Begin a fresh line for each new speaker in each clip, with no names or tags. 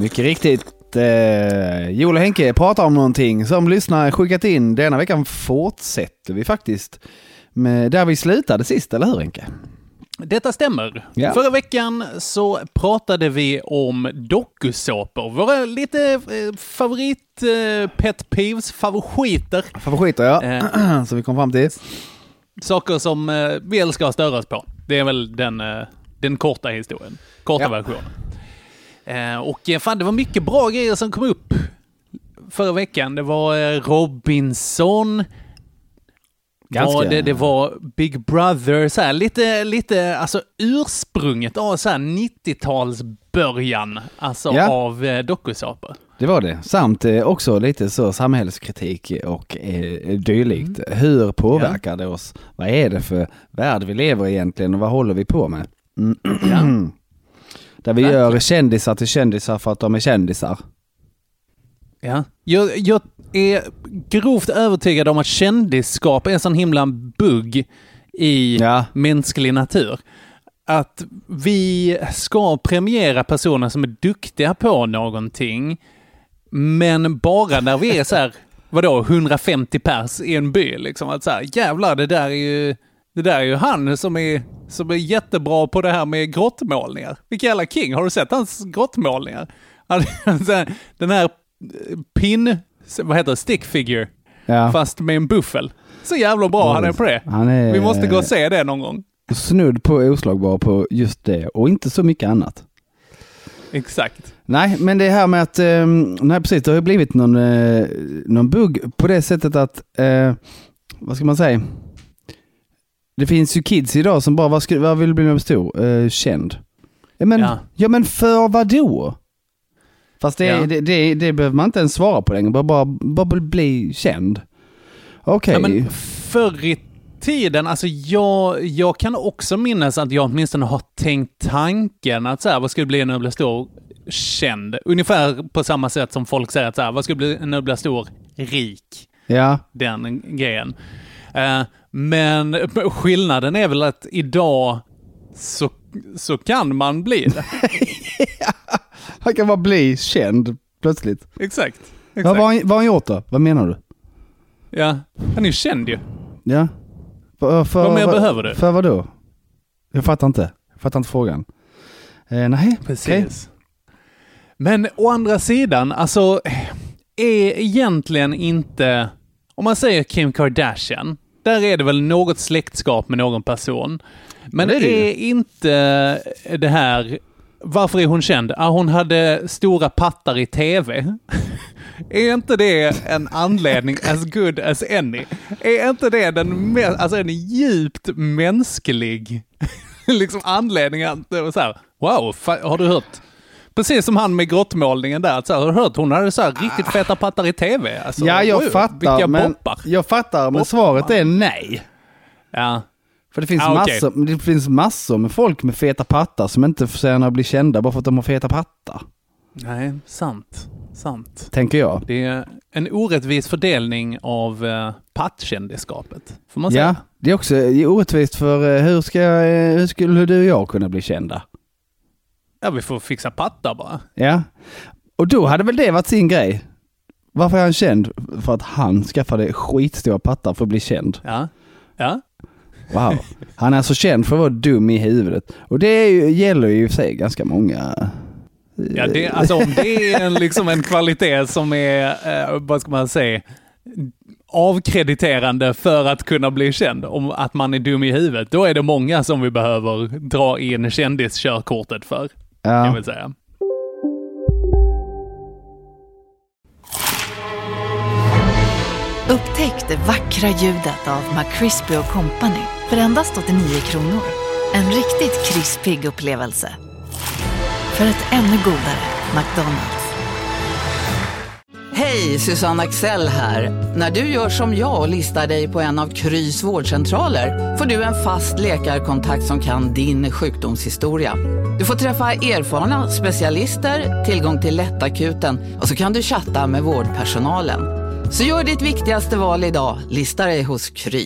Mycket riktigt. Joel och Henke pratar om någonting som lyssnare skickat in. Denna veckan fortsätter vi faktiskt med där vi slutade sist, eller hur Henke?
Detta stämmer.
Ja.
Förra veckan så pratade vi om dokusåpor. Våra lite favorit pet peeves, favoriter,
ja. Så vi kom fram till.
Saker som vi älskar att störa oss på. Det är väl den korta historien. Korta versionen. Och fan, det var mycket bra grejer som kom upp förra veckan. Det var Robinson. Det var Big Brother, så här, lite alltså ursprunget av så här 90-talsbörjan alltså av dokusåpor.
Det var det. Samt också lite så samhällskritik och dylikt. Hur påverkar det oss? Vad är det för värld vi lever egentligen och vad håller vi på med? Där vi gör kändisar till kändisar för att de är kändisar.
Ja. Jag är grovt övertygad om att kändisskap är en sån himla bugg i mänsklig natur. Att vi ska premiera personer som är duktiga på någonting, men bara när vi är så här, 150 pers i en by liksom, att så här, jävlar, det där är ju han som är jättebra på det här med grottmålningar. Vilken jävla king, har du sett hans grottmålningar? Den här stick figure, fast med en buffel. Så jävla bra han är på det. Vi måste gå och se det någon gång.
Snudd på oslagbar på just det och inte så mycket annat.
Exakt.
Nej, men det här med att precis, det har ju blivit någon bugg på det sättet att vad ska man säga? Det finns ju kids idag som bara vad vill bli med stor? Känd. Ja, men för vad då? Fast det behöver man inte ens svara på längre. Bara bli känd. Okej.
Ja, men förr i tiden, alltså jag kan också minnas att jag åtminstone har tänkt tanken att så här, vad skulle bli när jag blir stor känd? Ungefär på samma sätt som folk säger att så här, vad skulle bli när jag blir stor rik? Ja. Den grejen. Men skillnaden är väl att idag så kan man bli det.
Han kan bara bli känd plötsligt.
Exakt.
Vad har han gjort då? Vad menar du?
Ja, han är ju känd ju.
Ja.
Vad mer behöver du?
För vad då? Jag fattar inte frågan. Nej,
precis.
Okay.
Men å andra sidan, alltså är egentligen inte, om man säger Kim Kardashian, där är det väl något släktskap med någon person. Men det är inte det här, varför är hon känd? Hon hade stora pattar i tv. Är inte det en anledning as good as any? Är inte det en djupt mänsklig liksom anledning att så här, wow, har du hört? Precis som han med grottmålningen där, så här, har du hört? Hon hade så här riktigt feta pattar i tv. Alltså,
ja, jag fattar, men svaret är nej.
Ja.
För det finns massor med folk med feta pattar som inte förtjänar att bli kända bara för att de har feta pattar.
Nej, sant.
Tänker jag.
Det är en orättvis fördelning av pattkändisskapet, får man säga.
Ja, det är också orättvist för hur skulle du och jag kunna bli kända?
Ja, vi får fixa pattar bara.
Ja, och då hade väl det varit sin grej. Varför är han känd? För att han skaffade skitstora pattar för att bli känd.
Ja.
Wow. Han är så känd för att vara dum i huvudet. Och det gäller ju i sig ganska många.
Ja, om det är en kvalitet som är, vad ska man säga, avkrediterande för att kunna bli känd, om att man är dum i huvudet, då är det många som vi behöver dra in kändiskörkortet för, kan vi säga.
Upptäck det vackra ljudet av McCrispy & Company för endast 89 kronor. En riktigt krispig upplevelse. För ett ännu godare McDonald's.
Hej, Susanne Axel här. När du gör som jag och listar dig på en av Krys vårdcentraler får du en fast läkarkontakt som kan din sjukdomshistoria. Du får träffa erfarna specialister, tillgång till lättakuten och så kan du chatta med vårdpersonalen. Så gör ditt viktigaste val idag, lista dig hos Kry.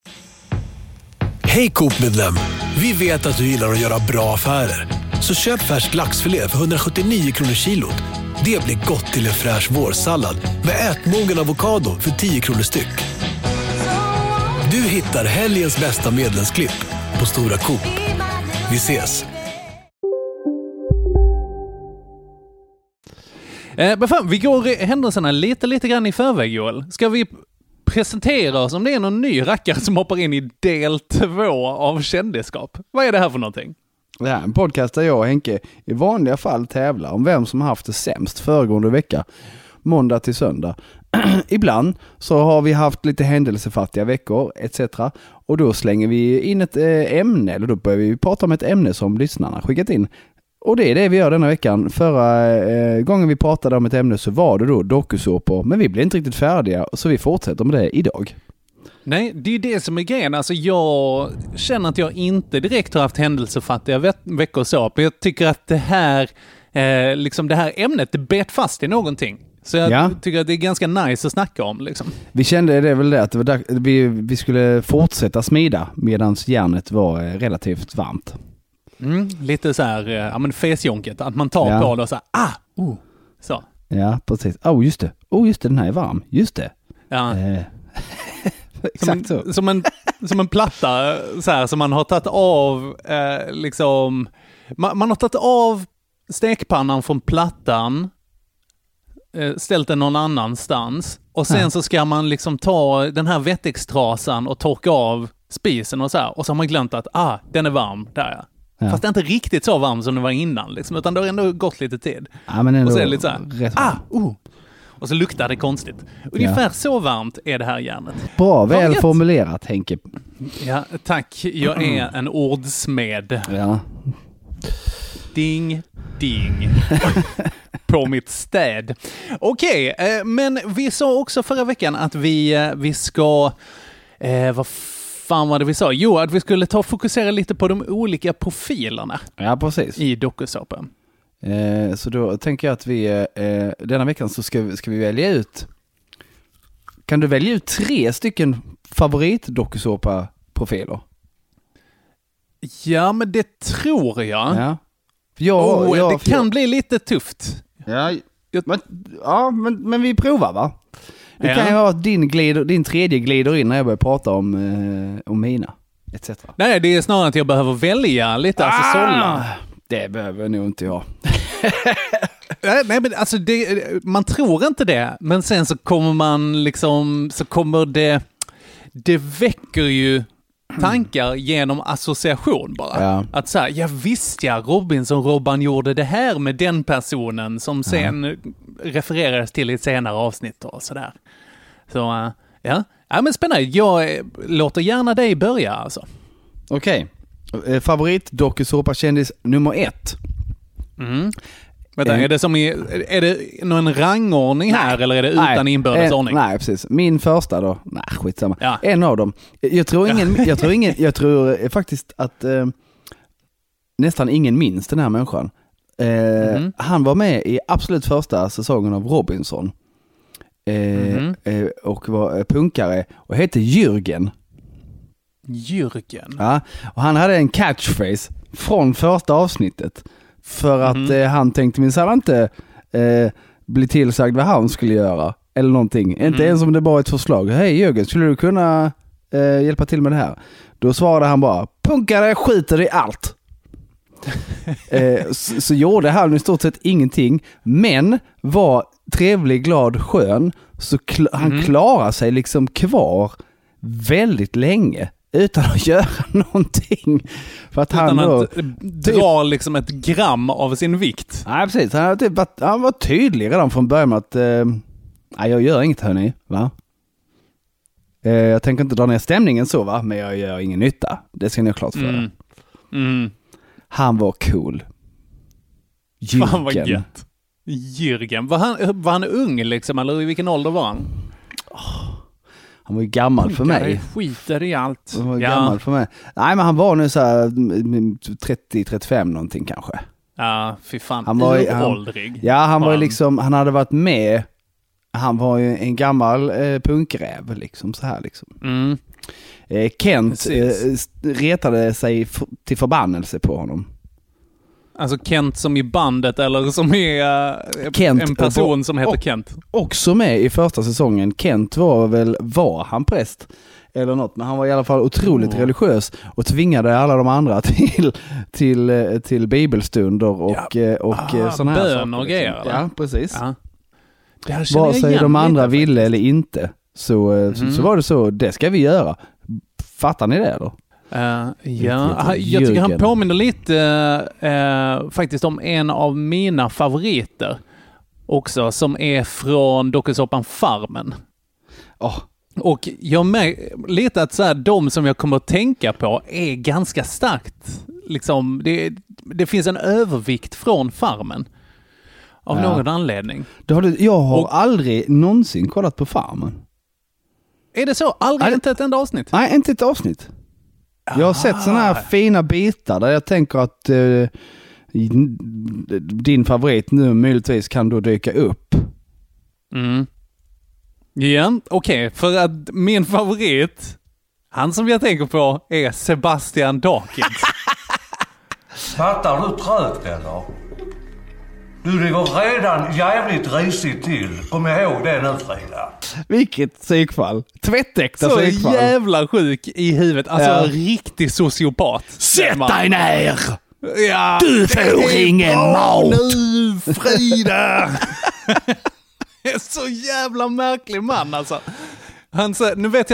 Hej Coop-medlem, vi vet att du gillar att göra bra affärer. Så köp färsk laxfilé för 179 kronor kilot. Det blir gott till en fräsch vårsallad med ätmogen avokado för 10 kronor styck. Du hittar helgens bästa medlemsklipp på Stora Coop. Vi ses!
Vi går händelserna lite grann i förväg, Joel. Ska vi presentera oss om det är någon ny rackare som hoppar in i del 2 av kändisskap? Vad är det här för någonting?
Det här är en podcast där jag och Henke i vanliga fall tävlar om vem som har haft det sämst föregående vecka, måndag till söndag. Ibland så har vi haft lite händelsefattiga veckor etc. Och då slänger vi in ett ämne, eller då börjar vi prata om ett ämne som lyssnarna skickat in. Och det är det vi gör denna veckan. Förra gången vi pratade om ett ämne så var det då dokusåpor, men vi blev inte riktigt färdiga så vi fortsätter med det idag.
Nej, det är det som är grejen. Alltså jag känner att jag inte direkt har haft händelsefattiga veckor så. Jag tycker att det här, liksom det här ämnet, det bet fast i någonting. Så jag tycker att det är ganska nice att snacka om. Liksom. Vi
kände det väl det att vi skulle fortsätta smida medan järnet var relativt varmt.
Lite så här, fesjonket. Att man tar på det och så här, så.
Ja, precis. Just det, den här är varm. Just det.
Ja.
Exakt
som en platta så här, som man har tagit av liksom, man har tagit av stekpannan från plattan, ställt den någon annanstans och sen så ska man liksom ta den här vettextrasan och torka av spisen och så här, och så har man glömt att den är varm där. Ja. Fast det är inte riktigt så varm som det var innan liksom, utan det har ändå gått lite tid.
Ja, men ändå
och så är det lite så här, och så luktar det konstigt. Ungefär så varmt är det här järnet.
Bra, väl formulerat, Henke.
Ja, tack. Jag är en ordsmed.
Ja.
Ding, ding. På mitt städ. Okej, men vi sa också förra veckan att vi ska... vad fan var det vi sa? Jo, att vi skulle fokusera lite på de olika profilerna.
Ja, precis.
I dokusåpan.
Så då tänker jag att vi denna veckan så ska vi välja ut. Kan du välja ut 3 stycken favorit-dokusåpa-profiler?
Ja, men det tror jag.
Ja.
Det kan bli lite tufft.
Men vi provar, va? Det kan ju vara att din tredje glider in när jag börjar prata om mina, etc.
Nej, det är snarare att jag behöver välja lite, alltså sålla.
Det behöver nog inte jag.
Nej, men alltså man tror inte det, men sen så kommer man liksom, det väcker ju tankar genom association bara. Ja. Att så här, Robban gjorde det här med den personen som sen refererades till i ett senare avsnitt och sådär. Så men spännande. Jag låter gärna dig börja alltså.
Okej. Favorit dokusåpa kändis nummer 1.
Vänta, är det någon rangordning här eller är det utan inbördes ordning?
Nej, precis. Min första då. Nej, skitsamma. Ja. En av dem. Jag tror faktiskt att nästan ingen minns den här människan. Han var med i absolut första säsongen av Robinson. Och var punkare och hette Jürgen. Ja, och han hade en catchphrase från första avsnittet. För att han tänkte minsann inte bli tillsagd vad han skulle göra. Eller någonting. Inte ens om det bara ett förslag. Hej Jürgen, skulle du kunna hjälpa till med det här? Då svarade han bara, punkare skiter i allt. Så gjorde han i stort sett ingenting. Men var trevlig, glad, skön. Så han klarar sig liksom kvar väldigt länge. Utan att göra någonting. För att
utan att dra liksom ett gram av sin vikt.
Nej, precis. Han var tydlig redan från början med att jag gör inget, hörni. Va? Jag tänker inte dra ner stämningen så, va? Men jag gör ingen nytta. Det ska ni ha klart för. Han var cool. Jürgen.
Fan vad gött. Jürgen. Var han ung liksom? Eller i vilken ålder var han?
Han var ju gammal för mig.
Skiter i allt.
Han var gammal för mig. Nej, men han var nu så här 30-35 någonting kanske.
Ja, fy fan.
Han var
åldrig.
Ja, han var ju liksom, han hade varit med. Han var ju en gammal punkräv liksom så här liksom. Kent retade sig till förbannelse på honom.
Alltså Kent som i bandet eller som är
Kent,
en person som heter Kent?
Också med i första säsongen. Kent var han präst eller något, men han var i alla fall otroligt religiös och tvingade alla de andra till bibelstunder och sådana här
bön och grejer. Liksom.
Ja, precis. Ja.
Vad
säger de andra ville eller inte, så var det så, det ska vi göra. Fattar ni det då?
Jag tycker han påminner lite faktiskt om en av mina favoriter också, som är från dokusåpan Farmen. Och jag märker lite att så här, de som jag kommer att tänka på är ganska starkt. Liksom, det finns en övervikt från Farmen. Av någon anledning.
Jag har aldrig någonsin kollat på Farmen.
Är det så? Inte ett enda avsnitt?
Nej, inte ett avsnitt. Jag har sett såna här fina bitar där jag tänker att din favorit nu möjligtvis kan då dyka upp.
Ja, okej. För att min favorit, han som jag tänker på, är Sebastian Dawkins.
Fattar du trögt eller? Du ligger redan jävligt risigt till. Kom ihåg det nu, Frida.
Vilket psykfall. Tvättäkta psykfall.
Så jävla sjuk i huvudet. Alltså en riktig sociopat.
Sätt dig ner!
Ja,
du får ingen mat!
Nu, Frida! Det är så jävla märklig man alltså. Nu vet jag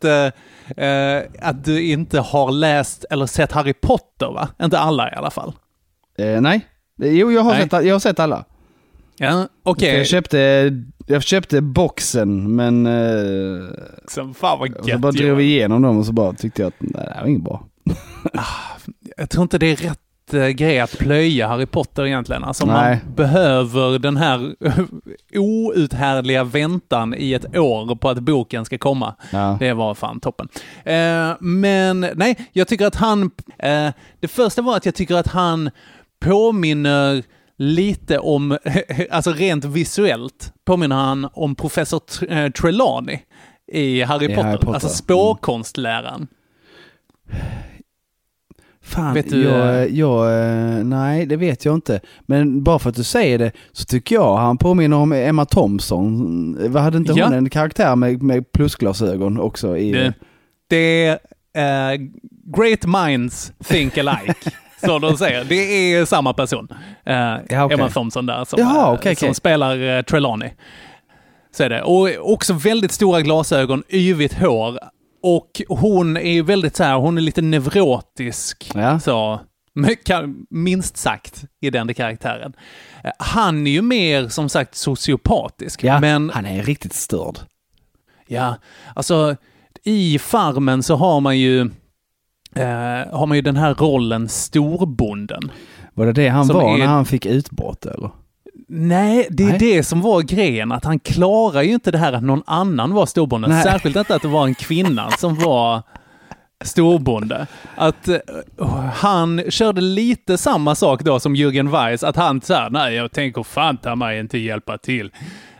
att du inte har läst eller sett Harry Potter, va? Inte alla i alla fall.
Nej. Jo, jag har sett alla.
Ja, okej.
Jag köpte boxen, men
fan vad gött.
så bara drog vi igenom dem och så bara tyckte jag att nej, det var inget bra.
Jag tror inte det är rätt grej att plöja Harry Potter egentligen. Alltså man behöver den här outhärdliga väntan i ett år på att boken ska komma. Ja. Det var fan toppen. Men nej, jag tycker att han det första var att jag tycker att han påminner lite om, alltså rent visuellt påminner han om professor Trelawney i Harry Potter. Alltså spårkonstläraren.
Fan, vet du? Nej, det vet jag inte. Men bara för att du säger det så tycker jag han påminner om Emma Thompson. Vad hade inte hon en karaktär med plusglasögon också?
Det är great minds think alike. Så de säger. Det är samma person. Emma Thompson där som spelar Trelawney. Så är det. Och också väldigt stora glasögon, yvigt hår. Och hon är väldigt så här, hon är lite neurotisk. Ja. Så, minst sagt i den karaktären. Han är ju mer som sagt sociopatisk.
Ja,
men
han är riktigt störd.
Ja, alltså i Farmen så har man ju den här rollen storbonden.
Var det han var när han fick utbrott eller?
Nej, det är det som var grejen. Att han klarar ju inte det här att någon annan var storbonde. Nej. Särskilt inte att det var en kvinna som var storbonde. Att han körde lite samma sak då som Jürgen Weiss. Att han sa, nej jag tänker fan ta mig inte hjälpa till.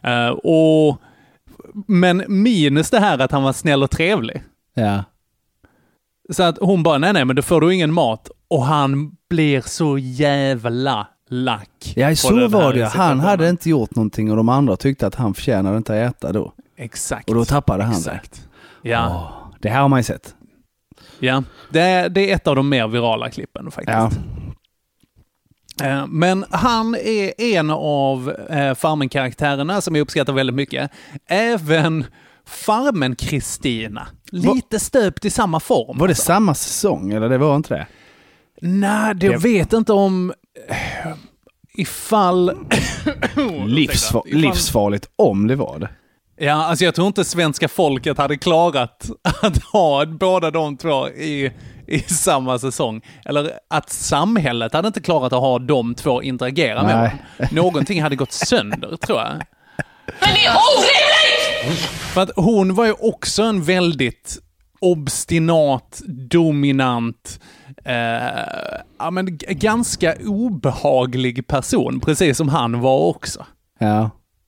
Men minus det här att han var snäll och trevlig.
Ja.
Så att hon bara, nej men då får du ingen mat. Och han blir så jävla lack.
Ja, så var det. Han hade inte gjort någonting och de andra tyckte att han förtjänade inte att äta då.
Exakt.
Och då tappade han det. Ja. Det här har man ju sett.
Ja, det är ett av de mer virala klippen faktiskt. Ja. Men han är en av Farmen-karaktärerna som jag uppskattar väldigt mycket. Även Farmen Kristina. Lite stöpt i samma form.
Var det samma säsong eller det var inte det?
Nej, jag vet inte om ifall
livsfarligt om det var det.
Ja, alltså jag tror inte svenska folket hade klarat att ha båda de två i samma säsong. Eller att samhället hade inte klarat att ha de två interagera med varandra. Någonting hade gått sönder, tror jag.
Men det är orimligt!
För att hon var ju också en väldigt obstinat, dominant, men ganska obehaglig person, precis som han var också.
Ja.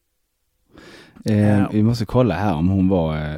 Vi måste kolla här om hon var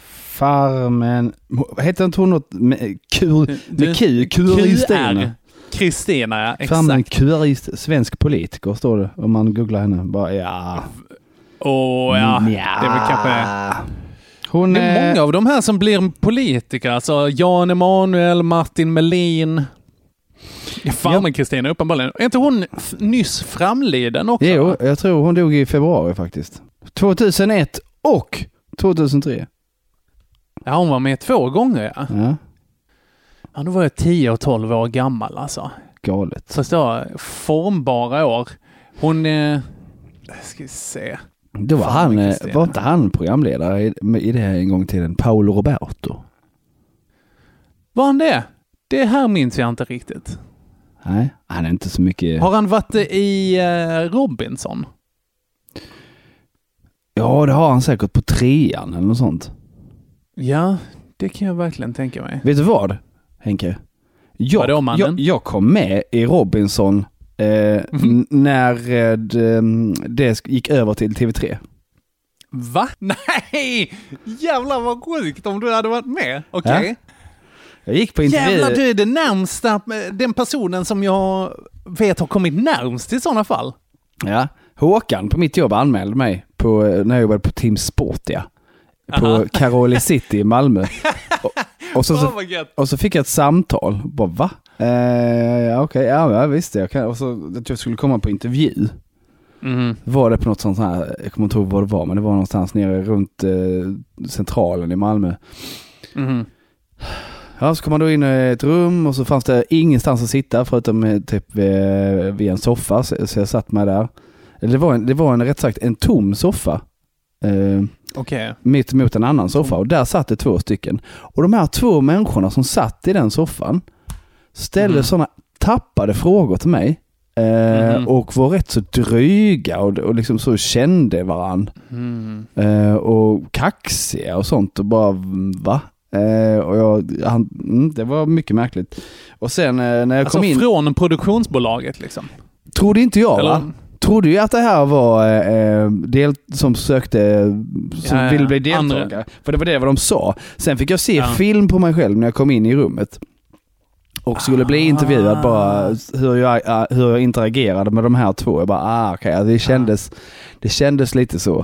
Farmen. Heter inte hon något med Q? QR.
Kristina, ja. Exakt.
Framgångsrik svensk politiker står det om man googlar henne. Bara, ja.
Det är väl kanske...
Hon
det är många av de här som blir politiker. Alltså Jan Emanuel, Martin Melin. Men Kristina uppenbarligen. Är inte hon nyss framliden också?
Jo, jag tror hon dog i februari faktiskt. 2001 och 2003.
Ja, hon var med 2 gånger, ja. Ja, då var jag 10 och 12 år gammal alltså.
Galet.
Förstår, formbara år. Hon... ska vi se...
Då var inte han programledare i det här en gång till Paolo Roberto?
Var han det? Det här minns jag inte riktigt.
Nej, han är inte så mycket...
Har han varit i Robinson?
Ja, det har han säkert på 3:an eller något sånt.
Ja, det kan jag verkligen tänka mig.
Vet du vad, Henke? Jag kom med i Robinson när det gick över till TV3.
Va? Nej! Jävlar vad sjukt om du hade varit med. Okej.
Ja. Jag gick på intervju.
Jävlar, du är det närmsta, den personen som jag vet har kommit närmst i sådana fall.
Ja, Håkan på mitt jobb anmälde mig när jag jobbade på Team Sportia på Caroli City i Malmö. Och så fick jag ett samtal. Bara, va? Okej, ja visst. Och så att jag skulle komma på intervju. Var det på något sånt här, jag kommer inte ihåg vad det var, men det var någonstans nere runt centralen i Malmö. Ja, så kom man då in i ett rum och så fanns det ingenstans att sitta förutom typ vid en soffa, så jag satt mig där. Det var rätt sagt en tom soffa. Mitt emot en annan soffa, och där satt det 2 stycken. Och de här 2 människorna som satt i den soffan ställde sådana tappade frågor till mig och var rätt så dryga och liksom så kände varann och kaxiga och sånt, och bara va? Och det var mycket märkligt. Och sen när jag kom in
från produktionsbolaget liksom.
Trodde inte jag, va? Trodde ju att det här var som sökte som ville bli deltagare. För det var det vad de sa. Sen fick jag se film på mig själv när jag kom in i rummet. Och skulle bli intervjuad bara hur jag interagerade med de här 2. Jag bara, det kändes lite så.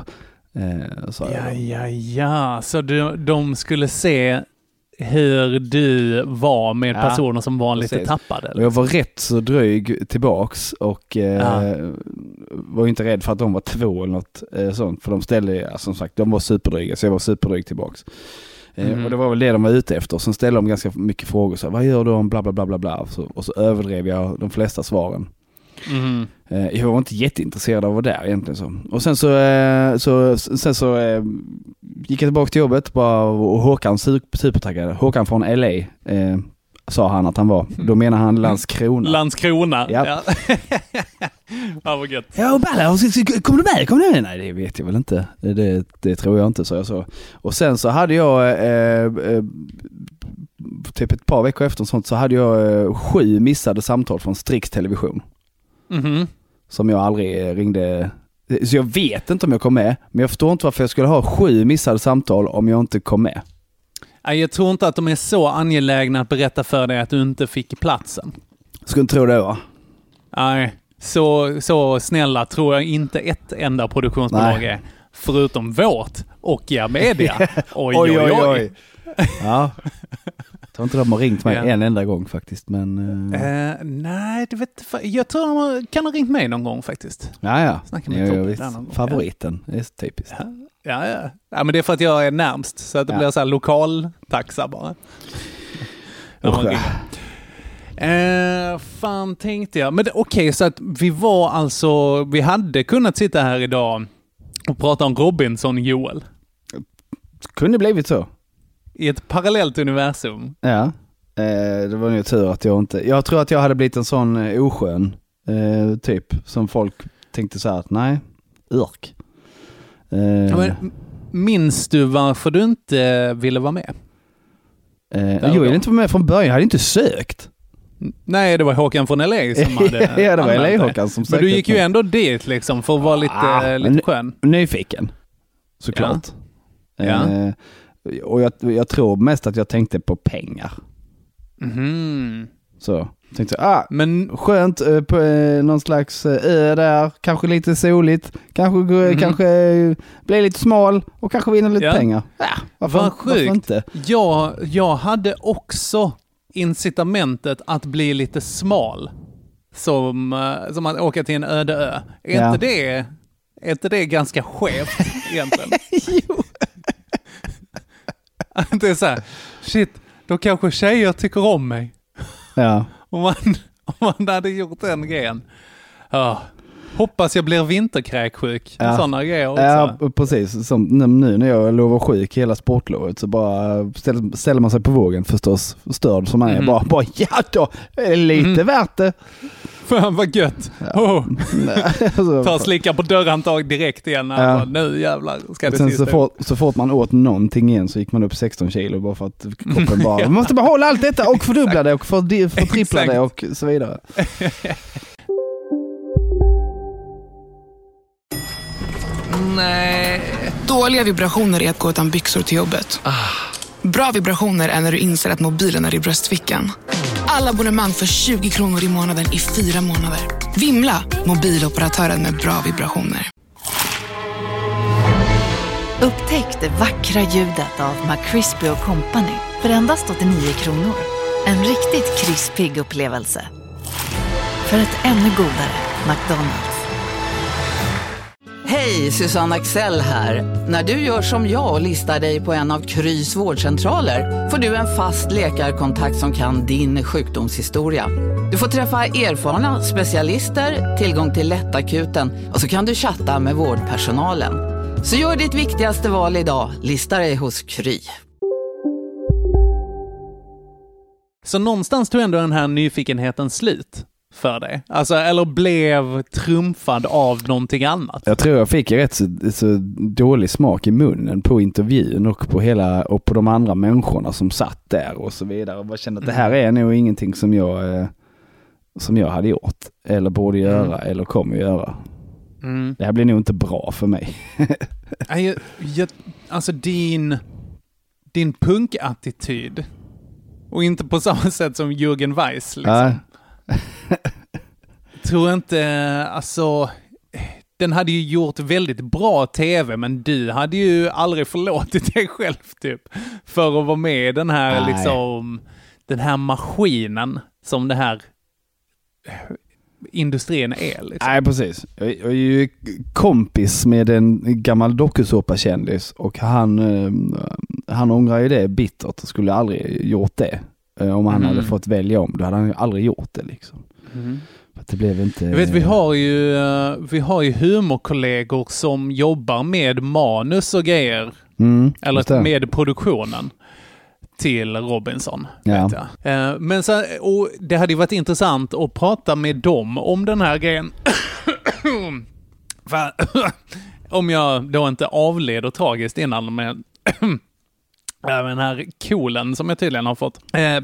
Så de skulle se hur du var med personer som var lite tappade.
Och jag var rätt så dryg tillbaks och var inte rädd för att de var 2 eller något sånt. För de ställde, som sagt, de var superdryga, så jag var superdryg tillbaks. Och det var väl det de var ute efter. Sen ställde de ganska mycket frågor. Så, vad gör du om bla bla bla bla bla? Och så överdrev jag de flesta svaren. Jag var inte jätteintresserad av att vara där egentligen så. Och sen så gick jag tillbaka till jobbet och Håkan supertaggade. Håkan från LA sa han att han var. Då menar han Landskrona. Ja.
Vad gött.
Ja, Balla, kommer du med? Nej, det vet jag väl inte. Det tror jag inte, så jag så. Och sen så hade jag typ ett par veckor efter sånt, så hade jag 7 missade samtal från Strix Television. Som jag aldrig ringde. Så jag vet inte om jag kom med, men jag förstår inte varför jag skulle ha 7 missade samtal om jag inte kom med.
Jag tror inte att de är så angelägna att berätta för dig att du inte fick platsen.
Skulle inte tro det, va?
Nej, så snälla tror jag inte ett enda produktionsbolag är. Förutom vårt och media. Oj.
Ja. Jag tror inte de har ringt mig en enda gång faktiskt, men...
nej, jag tror de kan ha ringt mig någon gång faktiskt.
Ja.
Visst.
Favoriten, det är så typiskt.
Ja, men det är för att jag är närmst, så att det blir så här lokal taxa bara. Fan tänkte jag. Men okej, så att vi hade kunnat sitta här idag och prata om Robinson, Joel.
Kunde blivit så.
I ett parallellt universum.
Ja, det var nog tur att jag inte... Jag tror att jag hade blivit en sån oskön typ som folk tänkte så här att nej, yrk.
Men, minns du varför du inte ville vara med?
Jag ville inte vara med från början, jag hade inte sökt.
Nej, det var Håkan från LA som hade
ja, det var LA-Håkan som sökte.
Men du gick ju ändå dit liksom för att vara lite skön.
Nyfiken, såklart. Ja. Och jag tror mest att jag tänkte på pengar.
Mm.
Så. Tänkte men skönt på någon slags ö där, kanske lite soligt, kanske blir lite smal och kanske vinner lite pengar.
Vad sjukt. Inte? Jag hade också incitamentet att bli lite smal som att åka till en öde ö. Är inte det ganska skevt egentligen?
Jo.
Det är så här, shit, då kanske tjejer tycker om mig.
Ja.
Om man hade gjort den grejen. Hoppas jag blir vinterkräksjuk. Sådana grejer också. Ja,
precis. Som nu när jag lovar sjuk hela sportlovet så bara ställer man sig på vågen förstås. Störd som man är. Bara ja då, är det lite värt det.
Fan vad gött. Ta slicka på dörrhandtag direkt igen. Alltså, nu jävlar ska det
sen så fort man åt någonting igen så gick man upp 16 kilo bara för att kroppen bara man måste behålla allt detta och fördubbla det och förtrippla det och så vidare.
Nej. Dåliga vibrationer är att gå utan byxor till jobbet. Bra vibrationer är när du inser att mobilen är i bröstfickan. Alla abonnemang för 20 kronor i månaden i 4 månader. Vimla, mobiloperatören med bra vibrationer.
Upptäck det vackra ljudet av McCrispy & Company för endast 89 kronor. En riktigt krispig upplevelse. För ett ännu godare McDonald's.
Hej, Susanne Axel här. När du gör som jag och listar dig på en av Krys vårdcentraler får du en fast läkarkontakt som kan din sjukdomshistoria. Du får träffa erfarna specialister, tillgång till lättakuten och så kan du chatta med vårdpersonalen. Så gör ditt viktigaste val idag, lista dig hos Kry.
Så någonstans tog ändå den här nyfikenheten slut för dig? Alltså, eller blev trumfad av någonting annat?
Jag tror jag fick rätt så dålig smak i munnen på intervjun och på de andra människorna som satt där och så vidare. Och jag kände att det här är nog ingenting som jag hade gjort eller borde göra eller kommer göra. Det här blir nog inte bra för mig.
Alltså din punkattityd och inte på samma sätt som Jürgen Weiss liksom. Tror inte, alltså den hade ju gjort väldigt bra tv, men du hade ju aldrig förlåtit dig själv typ för att vara med i den här liksom den här maskinen som det här industrin är liksom.
Nej, precis. Jag är ju kompis med en gammal dokusåpakändis och han ångrar ju det bittert och skulle aldrig gjort det. Om han hade fått välja om, då hade han aldrig gjort det liksom. För att det blev inte...
Jag vet, vi har ju humorkollegor som jobbar med manus och grejer. Eller med produktionen till Robinson.
Ja.
Vet jag. Men så, och det hade ju varit intressant att prata med dem om den här grejen. Om jag då inte avleder tragiskt innan med den här kolen som jag tydligen har fått.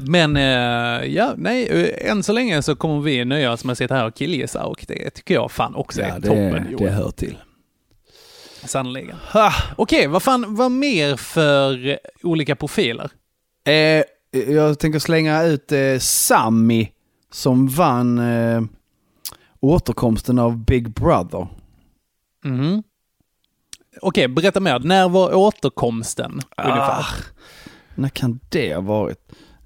Än så länge så kommer vi nöja oss med att sitta här och killgissa och det tycker jag fan också är toppen.
Det hör till.
Sannoliken. Okej, vad mer för olika profiler?
Jag tänker slänga ut Sami som vann återkomsten av Big Brother.
Okej, berätta mer. När var återkomsten ungefär?
När kan det ha varit?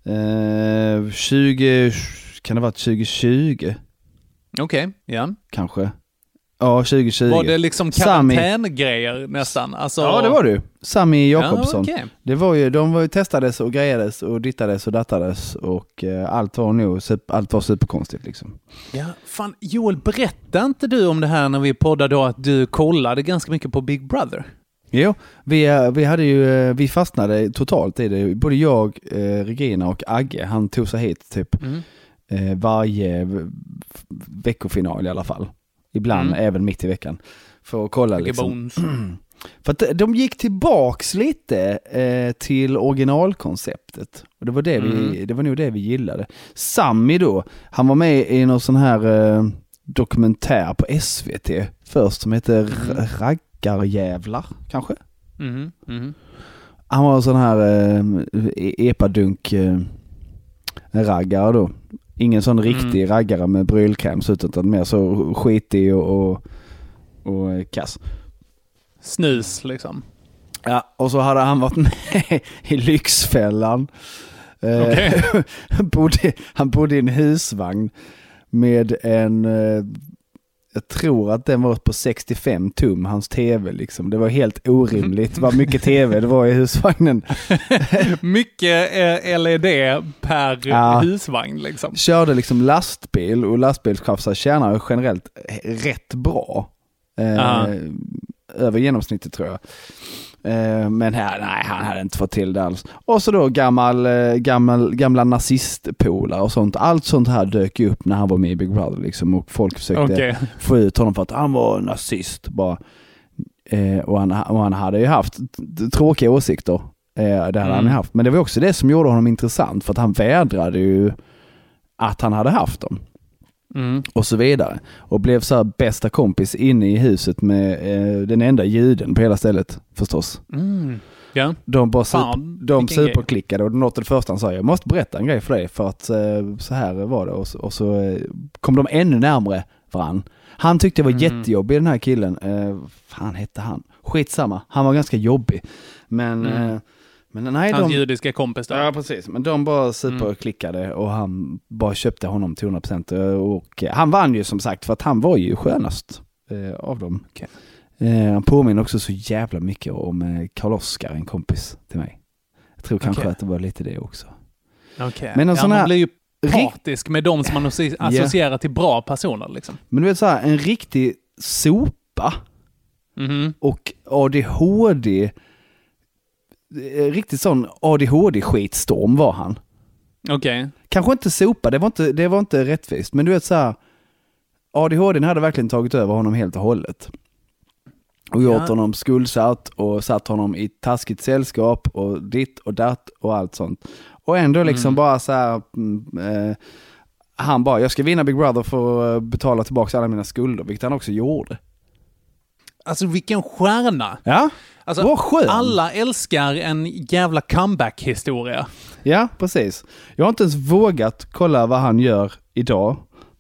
20... Kan det ha varit 2020?
Okej, ja.
Kanske. Ja, 2020.
Var det liksom karantängrejer nästan? Alltså...
Ja, det var det. Sami Jakobsson.
Ja, okay.
Det var ju, de var ju testades och grejades och dittades och dattades och allt var superkonstigt liksom.
Ja, fan Joel, berättade inte du om det här när vi poddade då att du kollade ganska mycket på Big Brother?
Jo, vi fastnade totalt i det. Både jag, Regina och Agge, han tog sig hit typ varje veckofinal i alla fall. Ibland även mitt i veckan. För att kolla liksom. För att de gick tillbaks lite till originalkonceptet. Och det var det var nog det vi gillade. Sami då, han var med i någon sån här dokumentär på SVT först som heter Raggarjävlar kanske. Han var en sån här epadunk raggare då. Ingen sån riktig raggare med brylkräm, utan mer så skitig och kass.
Snus liksom.
Ja, och så hade han varit med i Lyxfällan.
Okay.
Han bodde i en husvagn med en... jag tror att den var på 65 tum, hans tv liksom. Det var helt orimligt vad mycket tv det var i husvagnen.
Mycket LED per husvagn liksom.
Körde liksom lastbil, och lastbilschaufförer tjänar ju generellt rätt bra. Över genomsnittet tror jag. Men han hade inte fått till det alls. Och så då gamla nazistpolar och sånt. Allt sånt här dök upp när han var med i Big Brother liksom, och folk försökte få ut honom för att han var nazist bara. Och han hade ju haft tråkiga åsikter. Det hade han haft. Men det var också det som gjorde honom intressant, för att han vädrade ju att han hade haft dem. Och så vidare. Och blev så här bästa kompis inne i huset med den enda juden på hela stället förstås.
Ja.
De superklickade, och något av det första han sa, jag måste berätta en grej för dig, för att så här var det. Och så kom de ännu närmare varann. Han tyckte det var jättejobbig, den här killen. Fan hette han? Skitsamma. Han var ganska jobbig. Men nej,
hans judiska kompis då.
Ja, precis. Men de bara superklickade och han bara köpte honom till 100%. Och han vann ju som sagt, för att han var ju skönast av dem. Okay. Han påminner också så jävla mycket om Karl-Oskar, en kompis till mig. Jag tror kanske att det var lite det också.
Okay.
Men
man blir ju partisk med de som man associerar till bra personer. Liksom. Men
du vet så här, en riktig sopa och ADHD, riktigt sån ADHD-skitstorm var han.
Okej.
Kanske inte sopa, det var inte rättvist. Men du vet så här, ADHD hade verkligen tagit över honom helt och hållet. Och gjort honom skuldsatt och satt honom i taskigt sällskap och ditt och datt och allt sånt. Och ändå liksom bara så här, han bara, jag ska vinna Big Brother för att betala tillbaka alla mina skulder, vilket han också gjorde.
Alltså vilken stjärna.
Ja,
alltså,
vad skön.
Alla älskar en jävla comeback-historia.
Ja, precis. Jag har inte ens vågat kolla vad han gör idag.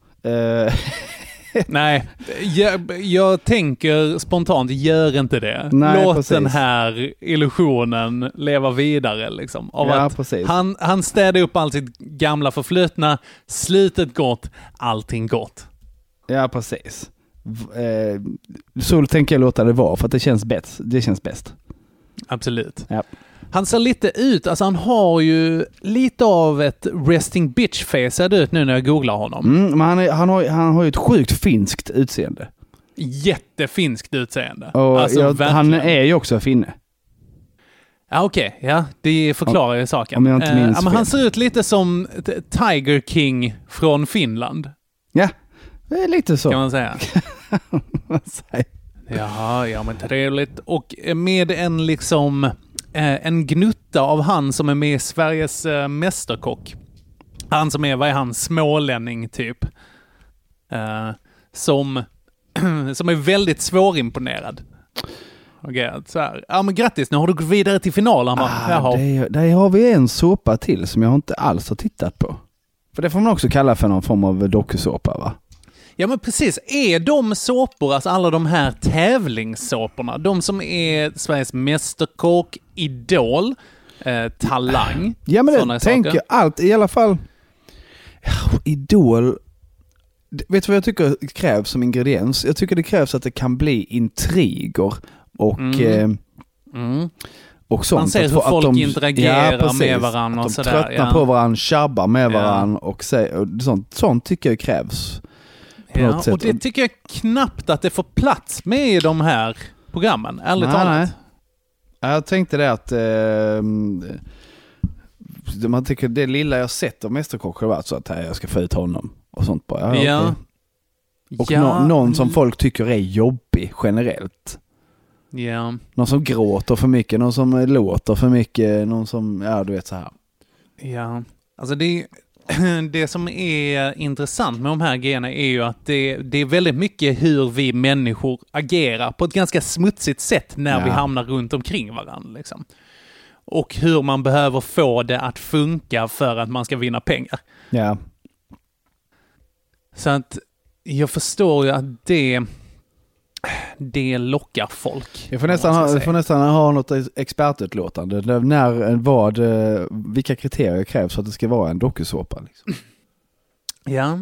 Nej, jag tänker spontant, gör inte det.
Nej,
låt
precis.
Den här illusionen leva vidare. Liksom, av att
precis.
Han städde upp allt sitt gamla förflutna, slutet gott, allting gott.
Ja, precis. Så tänker jag låta det vara, för att det känns bäst. Absolut. Ja.
Han ser lite ut, alltså han har ju lite av ett resting bitch face ut nu när jag googlar honom.
Men han har ju ett sjukt finskt utseende.
Jättefinskt utseende.
Och alltså, han är ju också finne.
Ja, okej. Ja, det förklarar ju saken.
Om jag inte minns
men han ser ut lite som Tiger King från Finland.
Ja, det är lite så.
Kan man säga. Ja, men trevligt. Och med en liksom en gnutta av han som är med i Sveriges mästerkock. Han som är, vad är han, smålänning typ. Som är väldigt svårimponerad. Okej, så här. Ja, men grattis, nu har du gått vidare till finalen.
Där har vi en såpa till som jag inte alls har tittat på. För det får man också kalla för någon form av dokusåpa, va?
Ja, men precis. Är de såpor, alltså alla de här tävlingssåporna, de som är Sveriges mästerkock, Idol, Talang.
Ja, men det tänker allt i alla fall. Idol. Vet du vad jag tycker krävs som ingrediens? Jag tycker det krävs att det kan bli intriger och och sånt.
Man ser hur folk interagerar med varandra och sådär.
De tröttnar på varandra, tjabbar med varandra och sånt tycker jag krävs.
Ja, och det tycker jag knappt att det får plats med i de här programmen, ärligt talat.
Jag tänkte det att man tycker det lilla jag sett av Mästerkock har varit så att jag ska få ut honom och sånt bara.
Ja.
Okay. Och någon som folk tycker är jobbig generellt.
Ja.
Någon som gråter för mycket, någon som låter för mycket, någon som, du vet så här.
Ja, alltså det som är intressant med de här grejerna är ju att det är väldigt mycket hur vi människor agerar på ett ganska smutsigt sätt när vi hamnar runt omkring varandra. Liksom. Och hur man behöver få det att funka för att man ska vinna pengar.
Ja.
Så att jag förstår ju att det lockar folk.
Jag får nästan ha något expertutlåtande. Vilka kriterier krävs för att det ska vara en dokusåpa? Liksom.
Ja.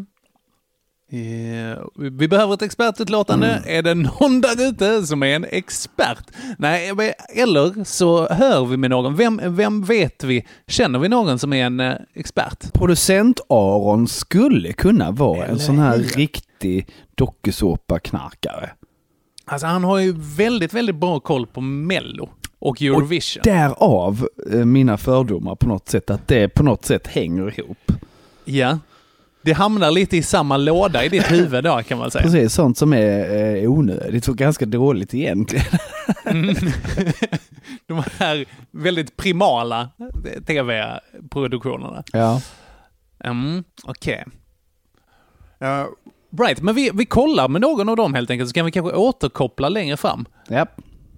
Vi behöver ett expertutlåtande. Är det någon där ute som är en expert? Nej, eller så hör vi med någon. Vem vet vi? Känner vi någon som är en expert?
Producent Aron skulle kunna vara en sån här riktig dokusåpa-knarkare.
Alltså han har ju väldigt, väldigt bra koll på Mello och Eurovision.
Och därav mina fördomar på något sätt, att det på något sätt hänger ihop.
Ja. Det hamnar lite i samma låda i ditt huvud då, kan man säga.
Precis, sånt som är onödigt och ganska dåligt egentligen.
De här väldigt primala tv-produktionerna.
Ja.
Okej. Right, men vi kollar med någon av dem helt enkelt, så kan vi kanske återkoppla längre fram.
Ja.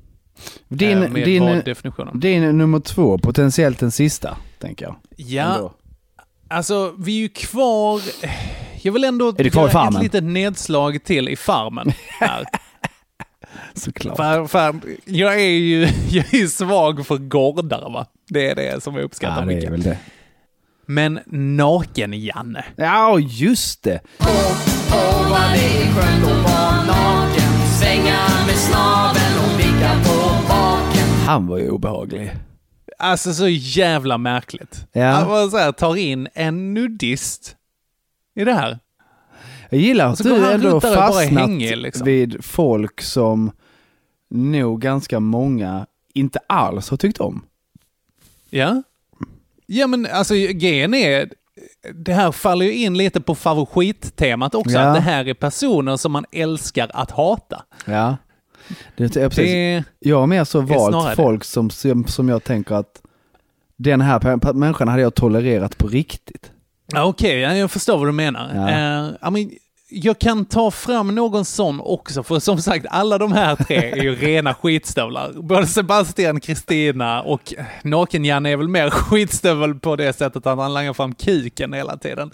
Din nummer 2, potentiellt den sista, tänker jag.
Ja.
Ändå.
Alltså, vi är ju kvar... Jag vill ändå göra ett litet nedslag till i Farmen här.
Såklart.
För jag är ju svag för gårdar, va? Det är det som jag uppskattar mycket.
Det är väl det.
Men Naken-Janne.
Ja, just det.
Vad det är skönt att vara naken. Svänga med snaveln och blicka på baken.
Han var ju obehaglig.
Alltså så jävla märkligt.
Ja.
Han så här, tar in en nudist i det här.
Jag gillar att du ändå fastnat
liksom
vid folk som nog ganska många inte alls har tyckt om.
Ja. Ja, men alltså grejen är, det här faller ju in lite på favorittemat också.
Ja.
Att det här är personer som man älskar att hata.
Ja. Jag har mer så valt folk som jag tänker att den här människan hade jag tolererat på riktigt.
Okej, jag förstår vad du menar.
Ja.
Jag kan ta fram någon sån också, för som sagt, alla de här tre är ju rena skitstövlar. Både Sebastian, Kristina och Naken-Janne är väl mer skitstövel på det sättet att han langar fram kuken hela tiden.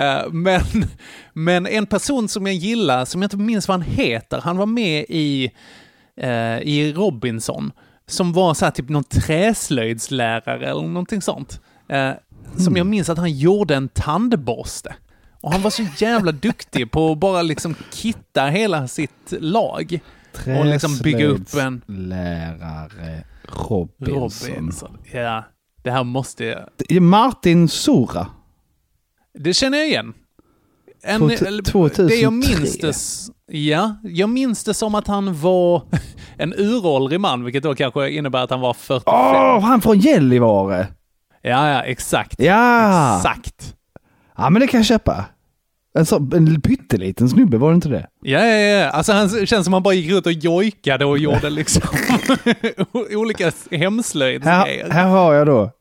Men en person som jag gillar, som jag inte minns vad han heter, han var med i Robinson, som var så här typ någon träslöjdslärare eller någonting sånt. Som jag minns att han gjorde en tandborste. Och han var så jävla duktig på att bara liksom kitta hela sitt lag. Och liksom bygga upp en...
Lärare Robinson.
Ja, det här måste jag...
Martin Sora.
Det känner jag igen.
2003.
Det jag minns det... Ja, jag minns det som att han var en uråldrig man, vilket då kanske innebär att han var 45.
Han från Gällivare.
Ja, exakt.
Ja.
Exakt.
Ja, men det kan jag köpa. En pytteliten snubbe, var det inte det?
Ja. Alltså han känns som han bara gick ut och jojkade och gjorde liksom olika hemslöjdsgrejer.
Här har jag då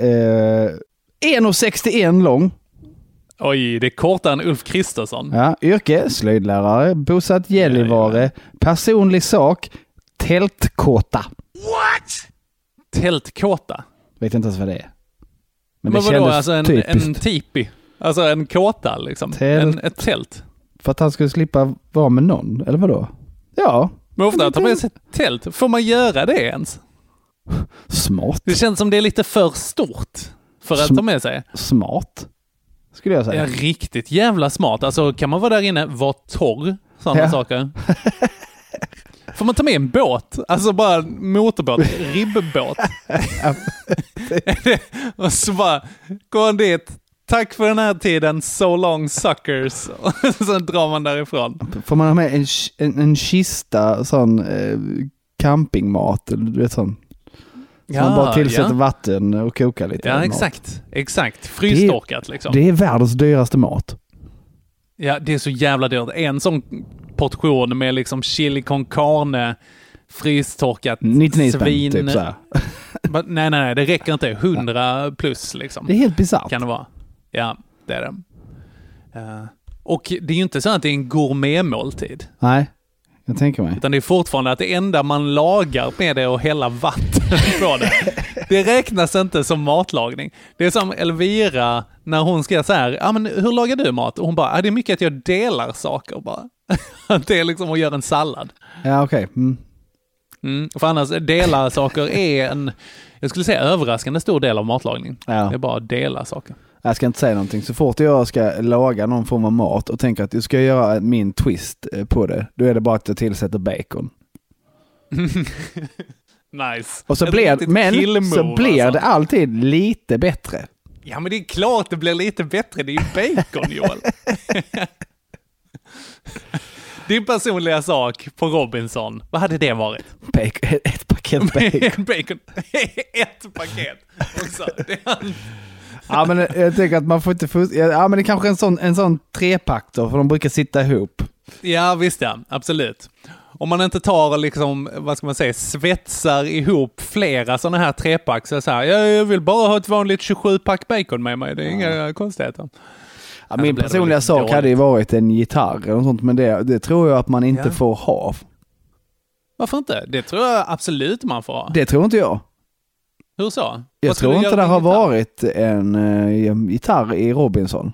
1,61 lång.
Oj, det är kortare än Ulf Kristersson.
Ja, yrke, slöjdlärare, bosatt Gällivare,
Ja.
personlig sak, tältkåta.
What? Tältkåta?
Vet inte ens vad det är.
Men det vadå, alltså en tipi? Alltså en kåta liksom? Ett tält?
För att han skulle slippa vara med någon, eller vadå? Ja.
Men ofta tar med sig ett tält. Får man göra det ens?
Smart.
Det känns som det är lite för stort för att ta med sig.
Smart, skulle jag säga.
Ja, riktigt jävla smart. Alltså kan man vara där inne, vara torr, sådana saker. Får man ta med en båt? Alltså bara motorbåt, ribbåt. Och så bara, gå dit. Tack för den här tiden, so long suckers. Och så drar man därifrån.
Får man ha med en kista, sån campingmat, du vet sån. Så man bara tillsätter vatten och kokar lite.
Ja, exakt. Frystorkat liksom.
Det är världens dyraste mat.
Ja, det är så jävla dyrt. En sån portion med liksom chili con carne, frystorkat
99 spänn, typ så här.
Nej, det räcker inte. 100 plus liksom.
Det är helt bizarrt.
Kan det vara. Ja, det är det. Och det är ju inte så att det är en gourmetmåltid.
Nej, jag tänker mig.
Utan det är fortfarande att det enda man lagar med det är att hälla vatten på det. Det räknas inte som matlagning. Det är som Elvira när hon ska så här, men hur lagar du mat? Och hon bara, det är mycket att jag delar saker bara. Det är liksom att göra en sallad.
Ja, okej.
För annars dela saker är jag skulle säga överraskande stor del av matlagning. Ja. Det är bara att dela saker.
Jag ska inte säga någonting. Så fort jag ska laga någon form av mat och tänker att jag ska göra min twist på det, då är det bara att jag tillsätter bacon.
Nice.
Och så blir det alltid lite bättre.
Ja, men det är klart det blir lite bättre. Det är ju bacon, Joel. Din personliga sak på Robinson, vad hade det varit?
Ett paket bacon.
Ett paket. Också.
Ja, men jag tänker att man får inte men det är kanske en sån trepack då, för de brukar sitta ihop.
Ja, visst ja. Absolut. Om man inte tar liksom, vad ska man säga, svetsar ihop flera sådana här trepack, så här, jag vill bara ha ett vanligt 27-pack bacon med mig. Det är inga konstigheter.
Ja, min personliga sak hade ju varit en gitarr eller något sånt, men det tror jag att man inte får ha.
Varför inte? Det tror jag absolut man får ha.
Det tror inte jag.
Hur så?
Jag tror inte det har varit en gitarr i Robinson.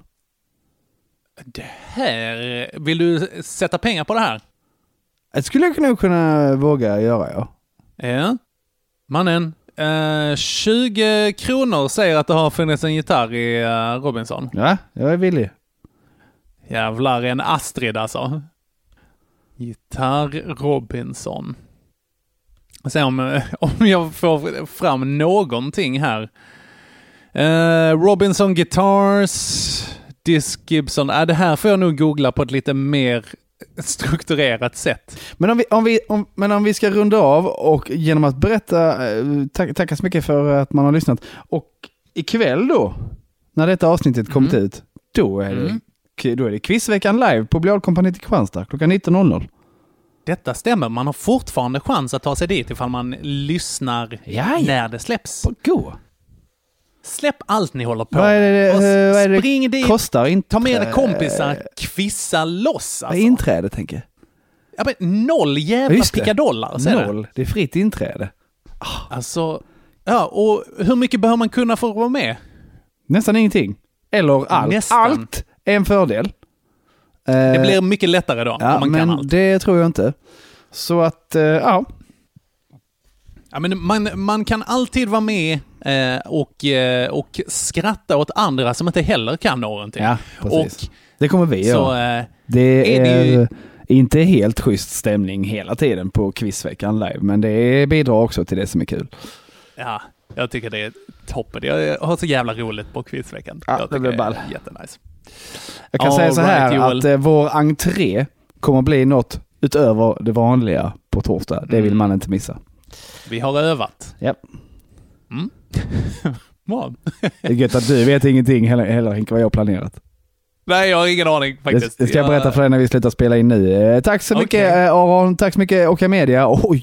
Det här... Vill du sätta pengar på det här?
Det skulle jag nog kunna våga göra, ja.
Ja. Mannen, 20 kronor säger att det har funnits en gitarr i Robinson.
Ja, jag är villig.
Jävlar, en Astrid alltså. Gitarr Robinson. Se om jag får fram någonting här. Robinson Guitars, Disc Gibson. Det här får jag nog googla på ett lite mer strukturerat sätt.
Men om vi ska runda av och genom att berätta, tacka så mycket för att man har lyssnat. Och ikväll då, när detta avsnittet kommit ut, då är det quizveckan live på Biljardkompaniet i Kristianstad klockan 19.00.
Detta stämmer. Man har fortfarande chans att ta sig dit ifall man lyssnar när det släpps.
Gå.
Släpp allt ni håller på.
Vad är det
spring dit.
Kostar inte.
Ta med dig kompisar. Kvissa loss. Alltså.
Vad är inträde, tänker jag?
Ja, men 0 jävla pickadollar.
0. Det är fritt inträde.
Alltså, ja, och hur mycket behöver man kunna för att vara med?
Nästan ingenting. Eller allt.
Nästan.
Allt är en fördel.
Det blir mycket lättare då, om man kan allt.
Men det tror jag inte. Så att, ja.
Ja, men man kan alltid vara med och skratta åt andra som inte heller kan någonting.
Ja, precis.
Och
det kommer vi göra. Det är inte helt schysst stämning hela tiden på quizveckan live, men det bidrar också till det som är kul.
Ja, jag tycker det är toppen. Jag har så jävla roligt på quizveckan.
Ja, det blir ball.
Jättenice.
Jag kan säga så här att vår entré kommer bli något utöver det vanliga på torsdag. Det vill man inte missa.
Vi har övat.
Ja.
Bra.
Det är gött att du vet ingenting heller, Henke, vad jag har planerat.
Nej, jag har ingen aning faktiskt.
Det ska jag berätta för dig när vi slutar spela in nu. Tack så mycket Aron, tack så mycket Oka Media. Oj.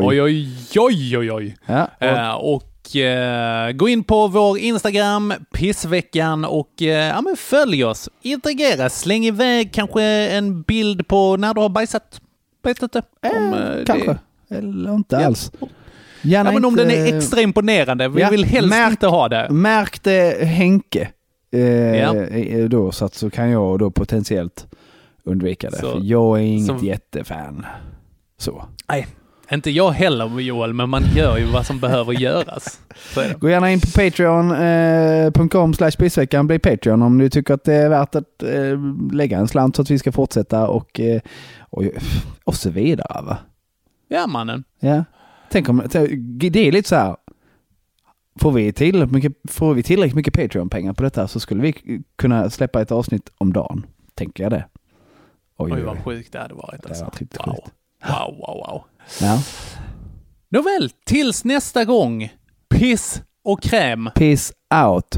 Ja, och gå in på vår Instagram, Pissveckan, och men följ oss. Interagera, släng iväg kanske en bild på när du har bajsat. Vet inte.
Kanske. Eller inte alls. Gärna
men om den är extra imponerande. Vi vill helst inte ha det.
Märk det Henke. Då, så kan jag då potentiellt undvika det. För jag är inget jättefan. Så.
Nej, inte jag heller, Joel, men man gör ju vad som behöver göras.
Gå gärna in på patreon.com/pissveckan. Bli Patreon om du tycker att det är värt att lägga en slant så att vi ska fortsätta och så vidare, va?
Ja, mannen.
Ja. Tänk om det är lite så här. Får vi tillräckligt mycket Patreon-pengar på detta så skulle vi kunna släppa ett avsnitt om dagen. Tänker jag det.
Oj, vad sjukt det hade varit. Alltså.
Det
wow. Wow.
Ja.
Nåväl, tills nästa gång. Piss och kräm.
Peace out.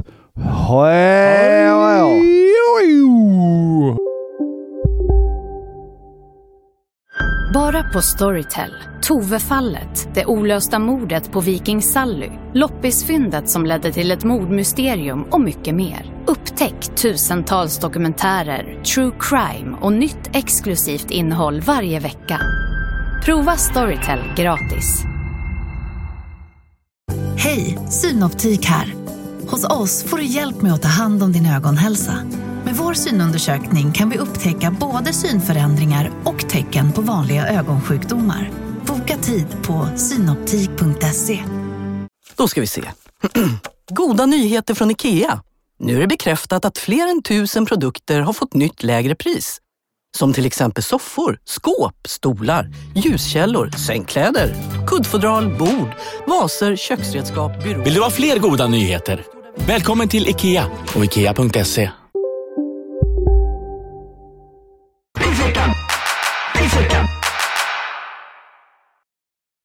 Bara på Storytel. Tove-fallet, det olösta mordet på Viking Sally, loppisfyndet som ledde till ett mordmysterium och mycket mer. Upptäck tusentals dokumentärer, true crime och nytt exklusivt innehåll varje vecka. Prova Storytel gratis.
Hej, Synoptik här. Hos oss får du hjälp med att ta hand om din ögonhälsa. Med vår synundersökning kan vi upptäcka både synförändringar och tecken på vanliga ögonsjukdomar. Boka tid på synoptik.se.
Då ska vi se. Goda nyheter från IKEA. Nu är det bekräftat att fler än 1000 produkter har fått nytt lägre pris. Som till exempel soffor, skåp, stolar, ljuskällor, sängkläder, kuddfodral, bord, vaser, köksredskap, byråer.
Vill du ha fler goda nyheter? Välkommen till IKEA och IKEA.se.